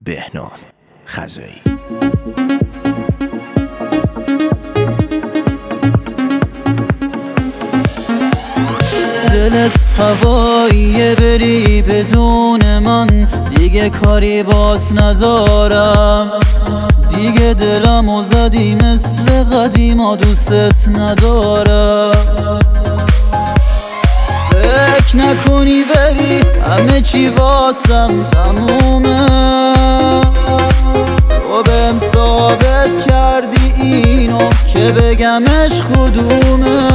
بهنام خزایی. دلت هواییه بری بدون من، دیگه کاری باز ندارم. دیگه دلمو زدی مثل قدیما، دوست ندارم. فکر نکنی بری همه چی واسم تمومه، تو بهم ثابت کردی اینو که بگمش کدومه.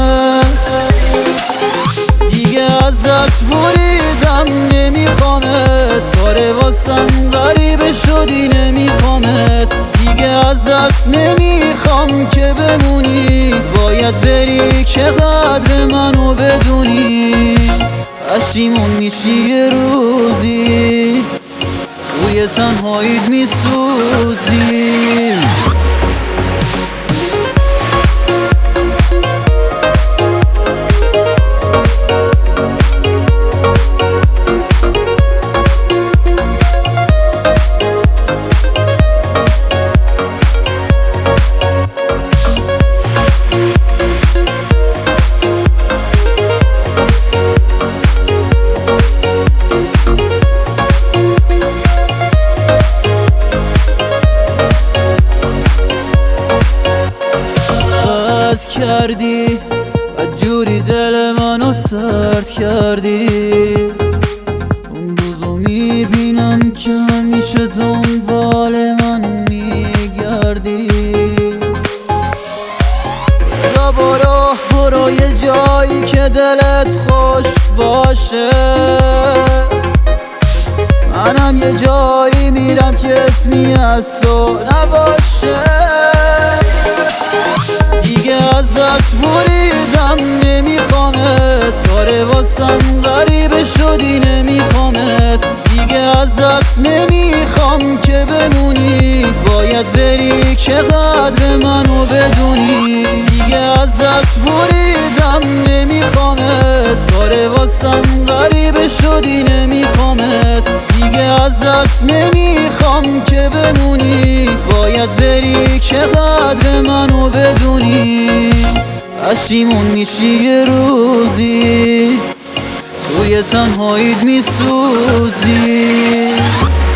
دیگه ازت بریدم نمیخوامت، آره واسم غریبه شدی نمیخوامت. دیگه ازت نمیخوام که بمونی، باید بری که قدر منو بدونی. پشیمون میشی یه روزی، توی تنهاییت میسوزی. کردی و جوری دل منو سرد کردی. اون روزو میبینم که همیشه دنبال من میگردی. برو یه جایی که دلت خوش باشه، منم یه جایی میرم که اسمی از تو نباشه. دیگه ازت بریدم نمیخوامت، آره واسم غریبه شدی نمیخوامت. دیگه ازت نمیخوام که بمونی، باید بری که قدر منو بدونی. دیگه ازت بریدم نمیخوامت، آره واسم غریبه شدی نمیخوامت. دیگه ازت نمیخوام که بمونی، باید بری که قدر منو بدونی. پشیمون میشی یه روزی، توی تنهاییت میسوزی.